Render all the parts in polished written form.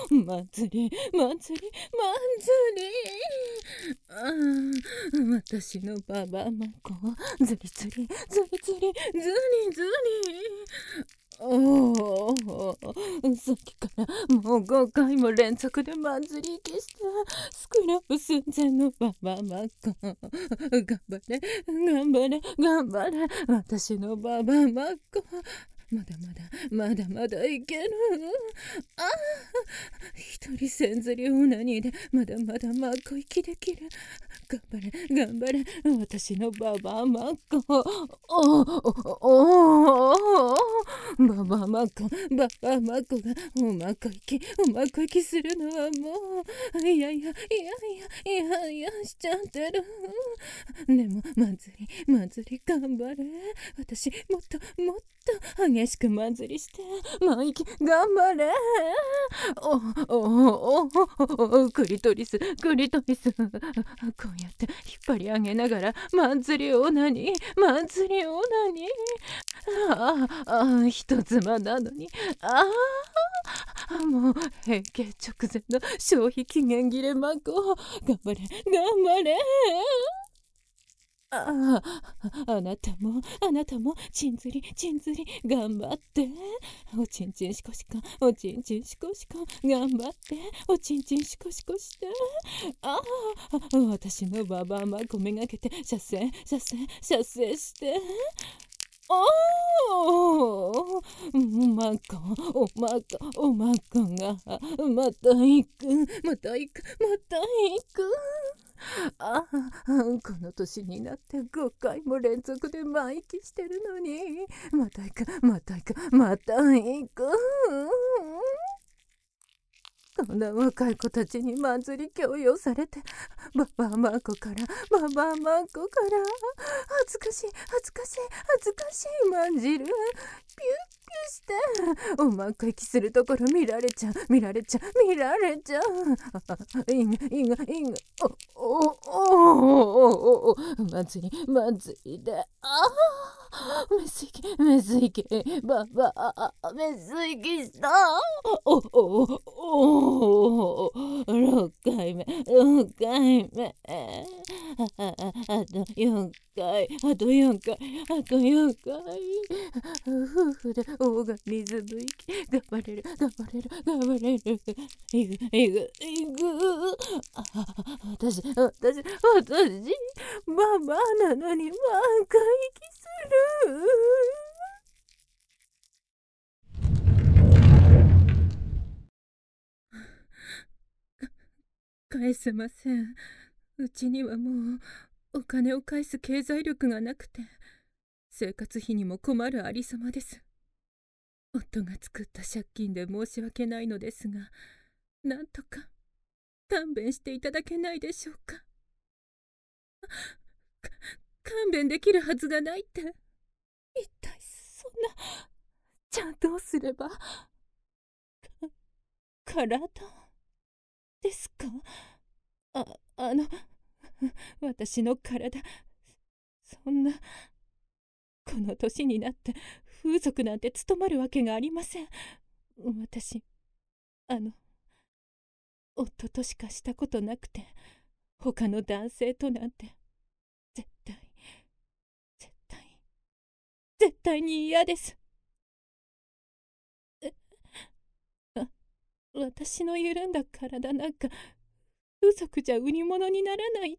祭り祭り祭り。私のババマコズリズリズリズリズリズリ。おお、さっきからもう5回も連続で祭り消したスクラップ寸前のババマコ。頑張れ頑張れ頑張れ、私のババマコ。まだまだまだまだいける。ああ、一人千釣りオナニーでまだまだマコ息できる。頑張れ頑張れ、私のババマコ。おお、ババマコババマコがおまこ息するのはもういやいやいやいやいやいやしちゃってる。でも祭り頑張れ。私もっともっと激しく祭りしてマイキ頑張れ。クリトリスこうやって引っ張り上げながら祭りオナニー人妻なのにもう閉経直前の消費期限切れマコ。頑張れあなたもちんずり頑張って。おちんちんしこしこ頑張って。おちんちんしこしこして。私のババアマコめがけて射精して。おまこがまた行く。この年になって5回も連続で毎息してるのにまた行く。こんな若い子たちに祭り強要されてババアマコから恥ずかしいまんじるピュッしておまっこ息するところ見られちゃう。いが祭りでメス息ババアメス息した。6回目あと4回夫婦でオーガニズム息頑張れるいぐ私ババアなのに満開息する。返せません。うちにはもうお金を返す経済力がなくて生活費にも困るありさまです。夫が作った借金で申し訳ないのですが、なんとか勘弁していただけないでしょうか。勘弁できるはずがないって。一体そんな、じゃあどうすれば。体ですか。私の体、そんな、この年になって風俗なんて務まるわけがありません。私、夫としかしたことなくて、他の男性となんて、絶対に嫌です。私の緩んだ体なんか風俗じゃ売り物にならないって。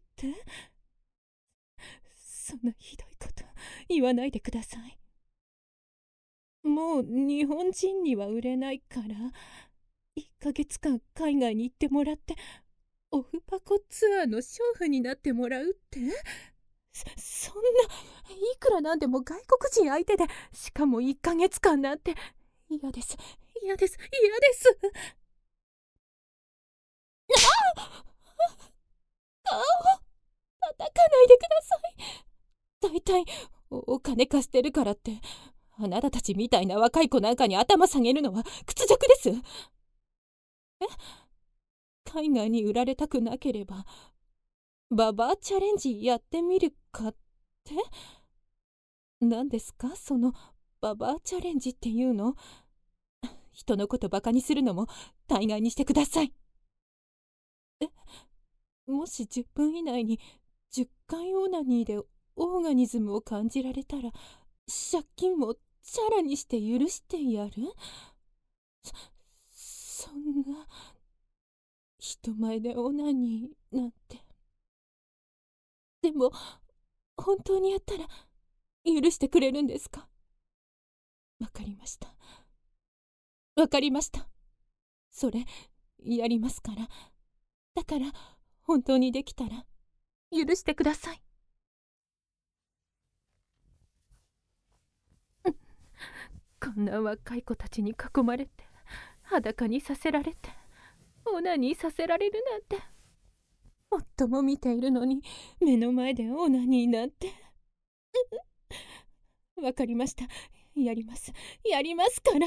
そんなひどいこと言わないでください。もう日本人には売れないから1ヶ月間海外に行ってもらってオフパコツアーの娼婦になってもらうって。そんないくらなんでも外国人相手で、しかも1ヶ月間なんて嫌です。顔を叩かないでください。だいたいお金貸してるからってあなたたちみたいな若い子なんかに頭下げるのは屈辱です。海外に売られたくなければババアチャレンジやってみるかって。何ですかそのババアチャレンジっていうの。 人のことバカにするのも大概にしてください。もし10分以内に10回オナニーでオーガニズムを感じられたら、借金もチャラにして許してやる？そんな人前でオナニーなんて。でも本当にやったら許してくれるんですか？わかりました。わかりました。それやりますから。だから本当にできたら許してください。こんな若い子たちに囲まれて、裸にさせられて、オナニーさせられるなんて。夫も見ているのに目の前でオナニーなんて。わかりました。やります。やりますから。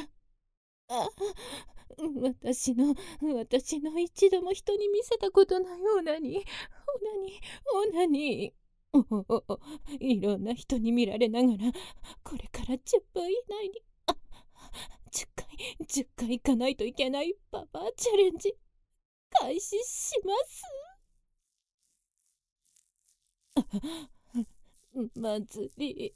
私の一度も人に見せたことないオナニー、オナニー。いろんな人に見られながら、これから10分以内に、10回行かないといけないババアチャレンジ、開始します。祭り、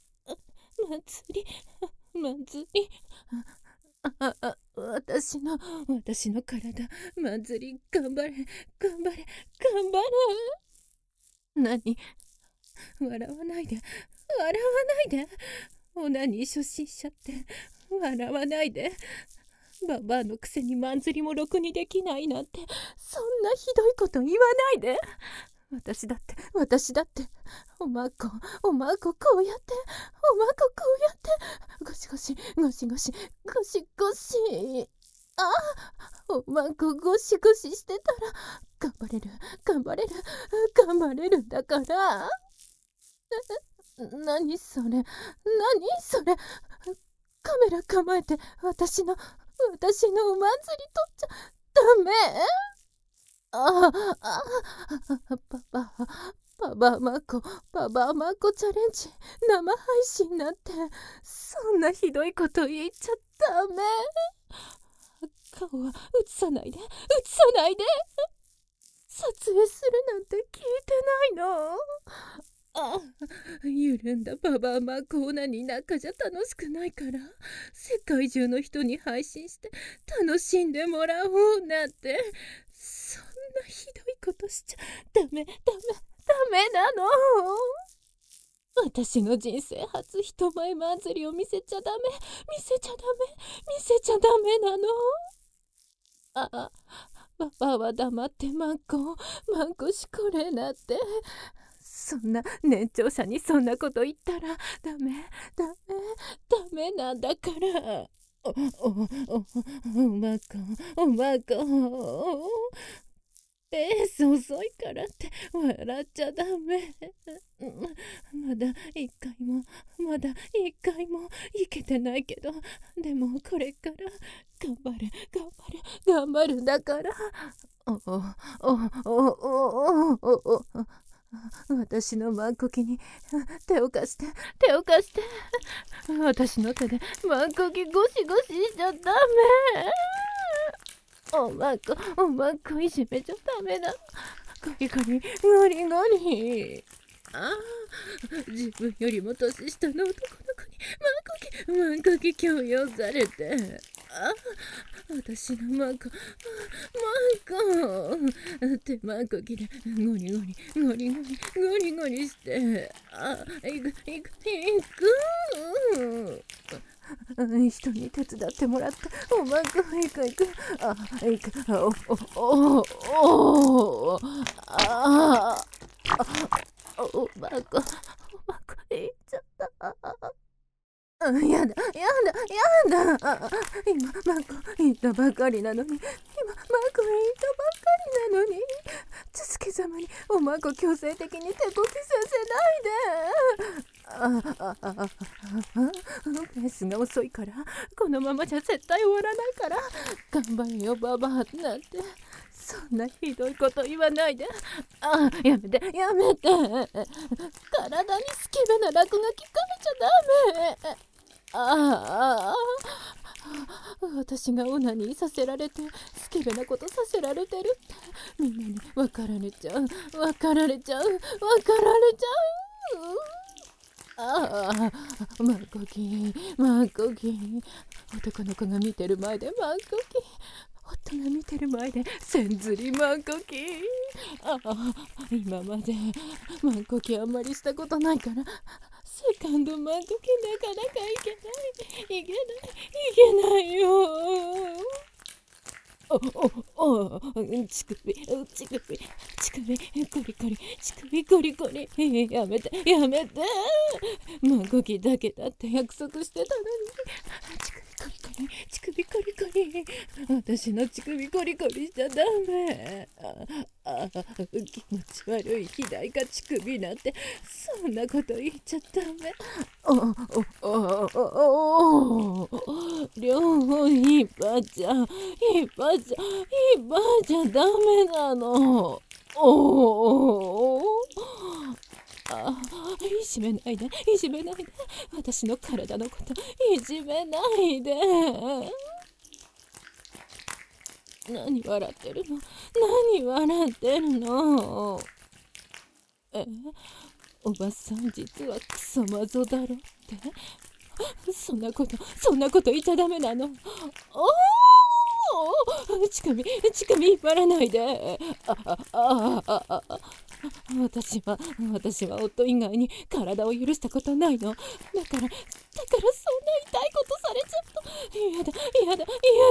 私の体、祭り、頑張れ。何？笑わないで。オナニー初心者って笑わないで。ババアのくせにマン釣りもろくにできないなんて、そんなひどいこと言わないで。私だっておまここうやって、ゴシゴシおまこゴシゴシしてたら頑張れるんだから。何それ、カメラ構えて私のおまんずり取っちゃダメ。パパマコチャレンジ生配信なんて、そんなひどいこと言っちゃダメ。顔は映さないで。撮影するなんて聞いてないの？緩んだババアマコオナニーなんかじゃ楽しくないから、世界中の人に配信して楽しんでもらおうなんて、そんなひどいことしちゃダメなの。私の人生初人前祭りを見せちゃダメなの。パパは黙ってマンコしこれなって。そんな年長者にそんなこと言ったらダメなんだから。おまこペース遅いからって笑っちゃダメ。まだ一回もいけてないけど、でもこれから頑張るんだから。私のマンコキに手を貸して。私の手でマンコキゴシゴシしちゃダメ。おまこいじめちゃダメだ。ゴリゴリ。自分よりも年下の男の子にマンコキ強要されて。私のマンコってマンコキでゴリゴリして。行く。人に手伝ってもらって、おまこ行く。おまこ行っちゃった。やだ。今マンコ行ったばかりなのに。つけざまにおまこ強制的に手こきさせないで。ペースが遅いから、このままじゃ絶対終わらないから、頑張れよババアなんて、そんなひどいこと言わないで。やめて。体にスケベな落書き書いちゃダメ。 私がオナニーさせられてスケベなことさせられてるってみんなに分かられちゃう、分かられちゃう、分かられちゃう。ああ、マンコキ、マンコキ。男の子が見てる前でマンコキ。夫が見てる前でせんずりマンコキ。ああ、今までマンコキあんまりしたことないからセカンドマンコキなかなかいけない、いけない、いけないよ。乳首、乳首、乳首、コリコリ、乳首コリコリ、やめて、やめて。マンコキだけだって約束してたのに。乳首コリコリ、私の乳首コリコリしちゃダメ。気持ち悪い肥大が乳首なんてそんなこと言っちゃダメ。両方引っ張っちゃダメなの。いじめないで、いじめないで。私の体のこといじめないで。何笑ってるの？何笑ってるの？おばさん実はクソマゾだろって。そんなこと言っちゃダメなの。乳首引っ張らないで。私は夫以外に体を許したことないの。だからそんな痛いことされちゃった。やだ。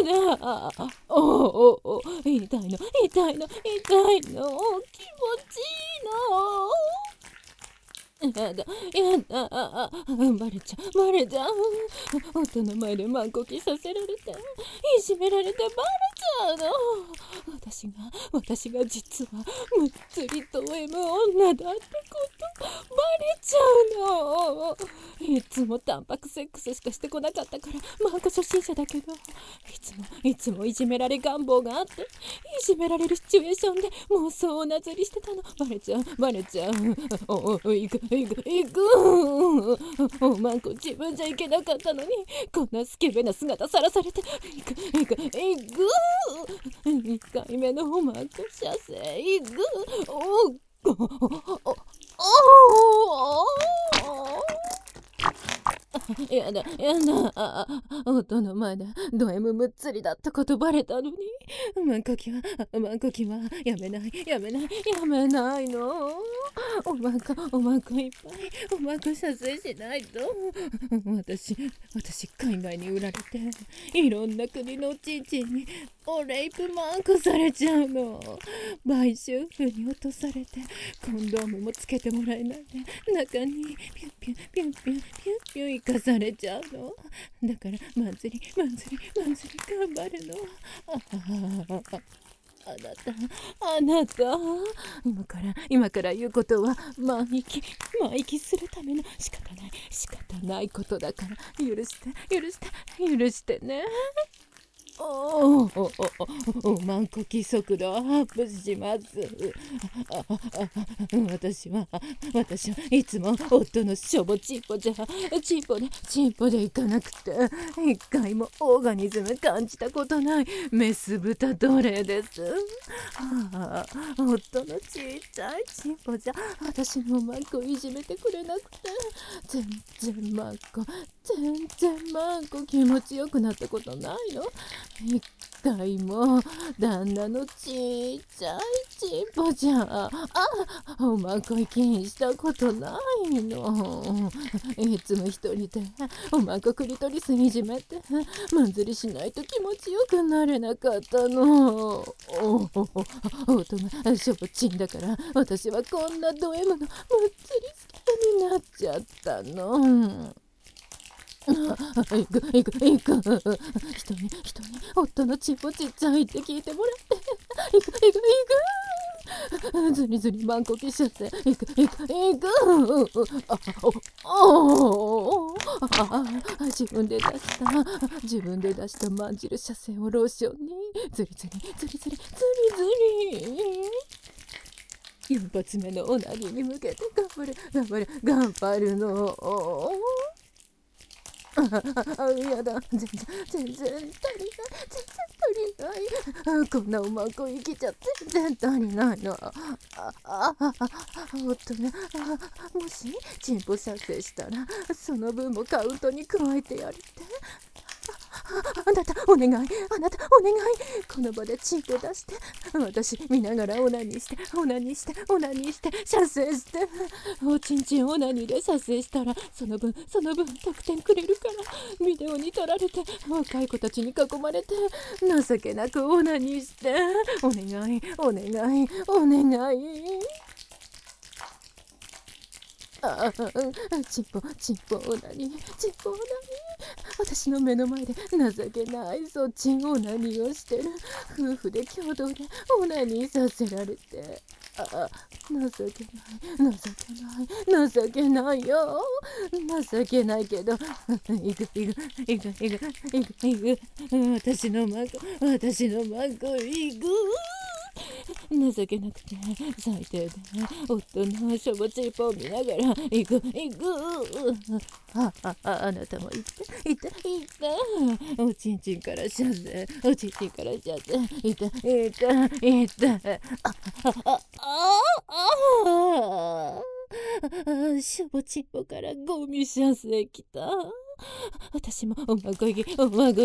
痛いの、気持ちいいの。やだ、バレちゃう。夫の前でマンコキさせられて、いじめられてバレちゃうの。私が実はむっつりと M 女だってことバレちゃうの。いつもタンパクセックスしかしてこなかったからマンコ初心者だけど、いつもいじめられ願望があって、いじめられるシチュエーションで妄想をなずりしてたの。バレちゃう。行く。マンコ自分じゃいけなかったのに、こんなスケベな姿さらされて。行く。2回目のマンコ射精行く。やだ。夫の前でド M むっつりだったことバレたのに、マンコキはやめないの。おまんこいっぱい、おまんこ射精しないと。私海外に売られていろんな国のチンチンにオレイプマンコされちゃうの。売春婦に落とされてコンドームもつけてもらえないで、中にピュン生かされちゃうの。だからマンズリ頑張るの。あなた、今から言うことは万生きするための仕方ないことだから許してね。マンコキ速度アップします。私はいつも夫のしょぼチンポで行かなくて一回もオーガニズム感じたことないメス豚奴隷です。夫のちっちゃいチンポじゃ私のマンコいじめてくれなくて、全然マンコ気持ちよくなったことないの。一回も旦那のちっちゃいチンポじゃおまんこい気にしたことないの。いつも一人でおまんこクリトリスいじめてマンズリしないと気持ちよくなれなかったの。夫がしょぼちんだから私はこんなド M のむっつりスケベになっちゃったの。行く人に夫のチンポちっちゃいって聞いてもらって行くずりマンコキ射精行く自分で出したまんじる射精をローションにずり4発目のオナニーに向けて頑張るの。 やだ、全然足りない、全然足りない。こんなうまく生きちゃ全然足りないの。おっとね、もしチンポ射精したらその分もカウントに加えてやるって。あなたお願い、あなたお願い、この場でチンポ出して、私見ながらオナニーして射精して、おちんちんオナニーで射精したらその分得点くれるから、ビデオに撮られて若い子たちに囲まれて情けなくオナニーして、お願いお願いお願い。チンポオナニー、私の目の前で情けないそっちオナニーをしてる。夫婦で共同でオナニーさせられて、情けないよ、情けないけど、いく、私の孫いく。情けなくて最低で夫のしょぼちんぽを見ながら行く。あなたも行っておちんちんから射精、行ってしょぼちんぽからゴミ射精きた。私もおまごいぎい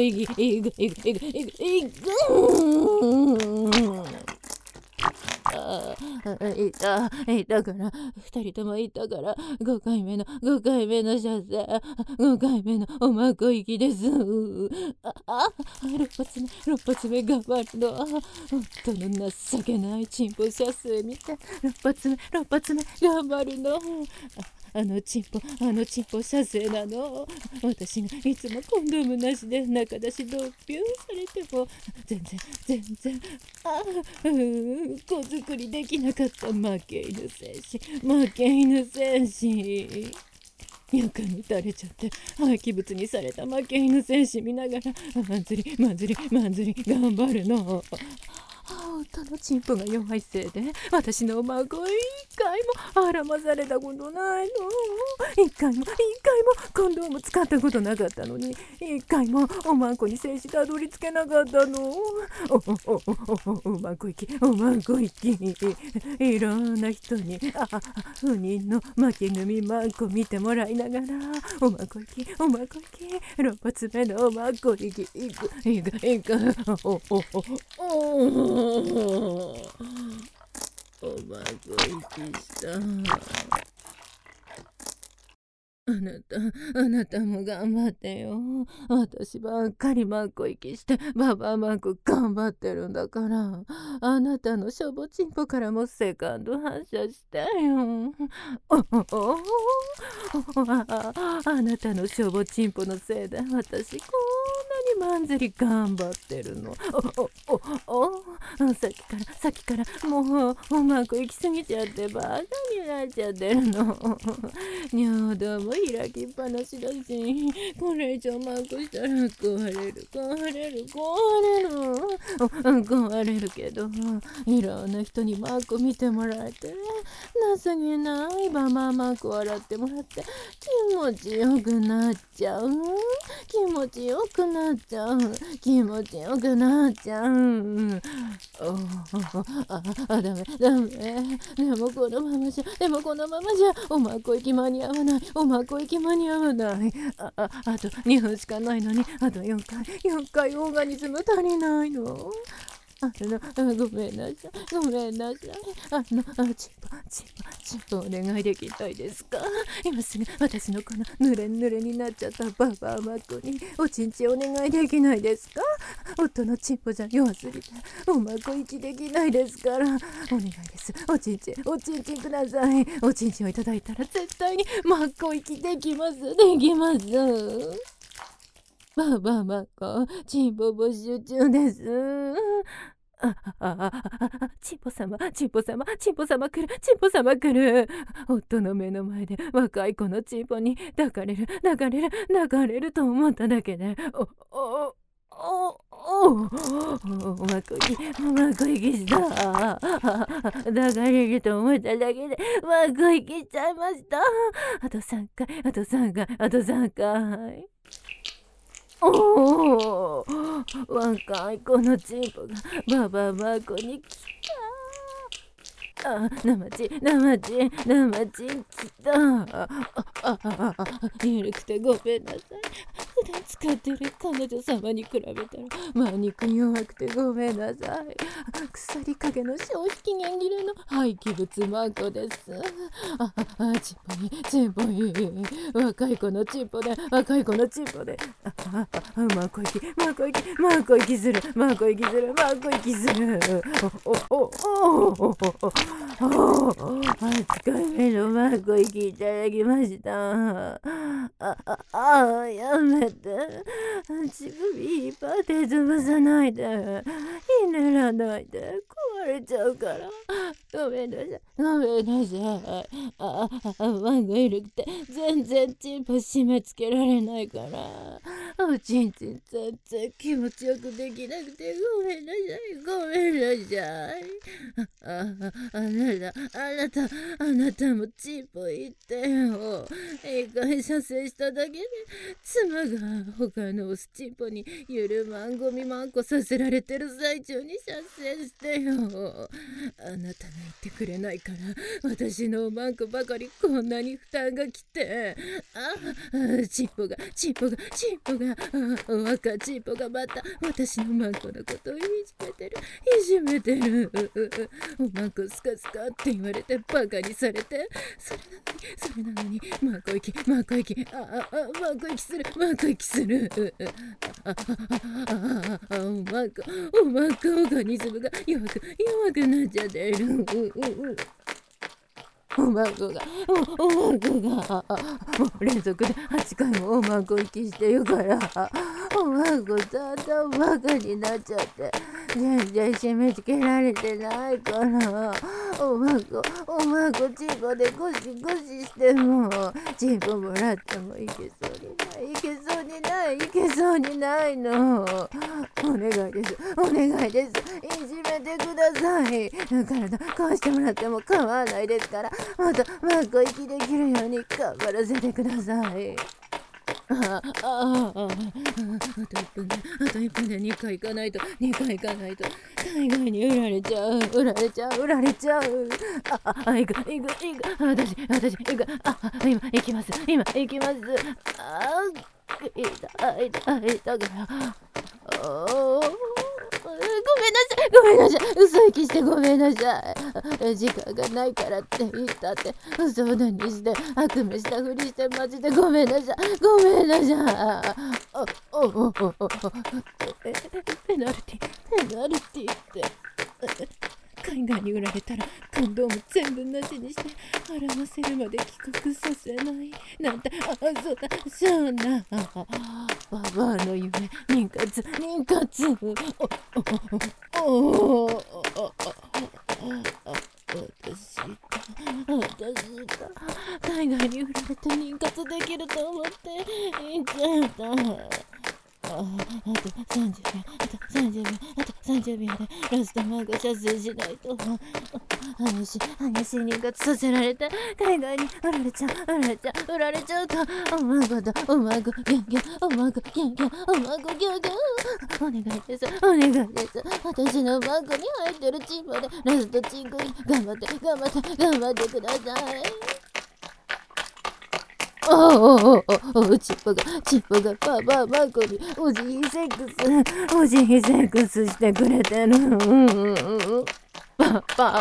たから2人ともいたから5回目の射精、5回目のおまこ行きです。6発目頑張るの。夫の情けないチンポ射精見て6発目頑張るの。あのチンポ射精なの。私がいつもコンドームなしで中出しドッピューされても全然子作りできなかった負け犬戦士。床に垂れちゃって廃棄物にされた負け犬戦士見ながらまんずり頑張るの。夫のチンポが弱いせいで私の孫一回もあらまされたことないの。一回もコンドーム使ったことなかったのに、一回もおまんこに精子たどり着けなかったの。おまんこ行きいろんな人に不妊の負け組まんこ見てもらいながらおまんこ行き6発目のおまんこ行く。おまごいきした。あなたも頑張ってよ。私ばっかりまんこ息してババアまんこ頑張ってるんだから、あなたのしょぼちんぽからもセカンド反射してよ。あなたのしょぼちんぽのせいで私こんなにまんずり頑張ってるの。さっきからもうおまんこ行き過ぎちゃってバカになっちゃってるの。尿道も開きっぱなしだし、これ以上まんこしたら壊れるけど、いろんな人にまんこ見てもらえて情けないばままんこ洗ってもらって気持ちよくなっちゃう。ダメ。でもこのままじゃおまこ行き間に合わない。あと2分しかないのにあと4回オーガニズム足りないの。ごめんなさい。チンポお願いできないですか？今すぐ私のこの濡れになっちゃったババアマッコにおちんちんお願いできないですか？夫のチンポじゃ弱すぎておまこ息できないですからお願いです。おちんちんください。おちんちんをいただいたら絶対にマッコ息できます。ババアマッコチンポ募集中です。チンポ様来る。夫の目の前で若い子のチンポに抱かれると思っただけでおまこ息した。抱かれると思っただけでまこ息しちゃいました。あと3回。 おー、若い子のチンポがババマコに来た。生チン来た。緩くてごめんなさい。普段使ってる彼女様に比べたら肉弱くてごめんなさい。腐りかけの消費期限切れの廃棄物マンコです。チンポに若い子のチンポでマコ息する。8回目のマコ息いただきました。やめて。乳首引っ張って潰さないで。ひねらないで。壊れちゃうから。ごめんなさい。マコ緩くて全然チンポ締め付けられないから。おちんちん全然気持ちよくできなくてごめんなさい。あなたもチンポ言ってよ。一回射精しただけで妻が他のオスチンポにゆるまんごみまんこさせられてる最中に射精してよ。あなたが言ってくれないから私のマンコばかりこんなに負担がきて、チンポが若チンポがまた私のマンコのことをいじめてる。おマンコスカスカって言われてバカにされて、それなのにマコ息する。おマンコオーガニズムが弱くなっちゃってる。おまんこがもう連続で8回もおまんこ息してるから、おまんこだんだんバカになっちゃって全然締め付けられてないから、おまんこチンポでゴシしてもチンポもらってもいけそうにないの。お願いです。いじめてください。体貸してもらっても構わないですから、またマンコ息できるように頑張らせてください。あと1分で2回行かないと海外に売られちゃう。行く。私行く。今行きます。痛くな。ごめんなさい。嘘息してごめんなさい。時間がないからって言ったって嘘にして悪夢したふりしてマジでごめんなさい。ペナルティって海外に売られたらコンドーム全部なしにして払わせるまで帰国させないなんて。そうなババアの夢、妊活。私が海外に売られて妊活できると思って言っちゃった。あと30秒でラストマーク射精しないと。激しい妊活させられて海外に売られちゃうと。おまんこギャンギャン。お願いです。私のマンコに入ってるチンポでラストチンコに頑張ってください。チンポがババアマンコにおじいセックスしてくれてる。パパ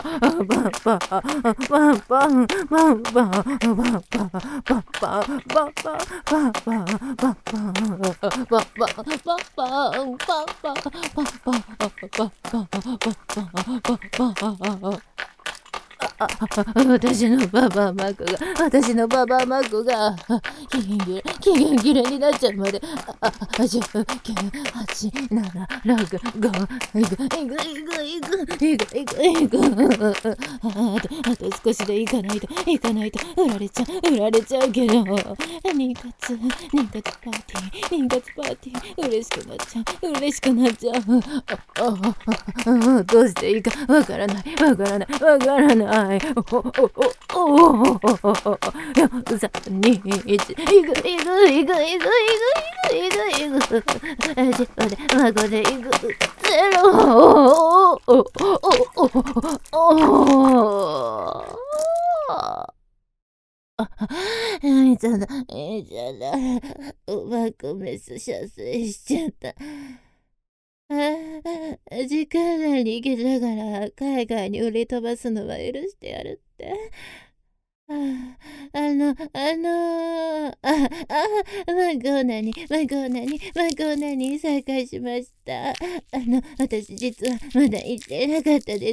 私のババアマークが期限切れになっちゃうまで10、9、8、7、6、5いく。あと少しで行かないと売られちゃうけど、妊活パーティー嬉しくなっちゃう。どうしていいかわからない。 はい。4、3、2、1、いく、まこでいく、ゼロ。ちゃだ、まこメス射精しちゃった。時間内に行けたから海外に売り飛ばすのは許してやるって。マコーナに再開しました。私実はまだ行ってなかったです。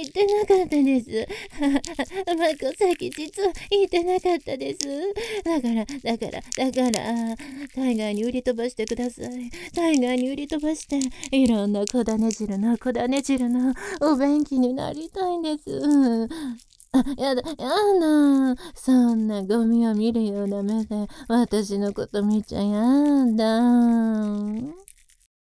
マコさっき実は行ってなかったです。だから、海外に売り飛ばしてください。海外に売り飛ばして、いろんな小種汁のお便器になりたいんです。やだ。そんなゴミを見るような目で私のこと見ちゃやだ。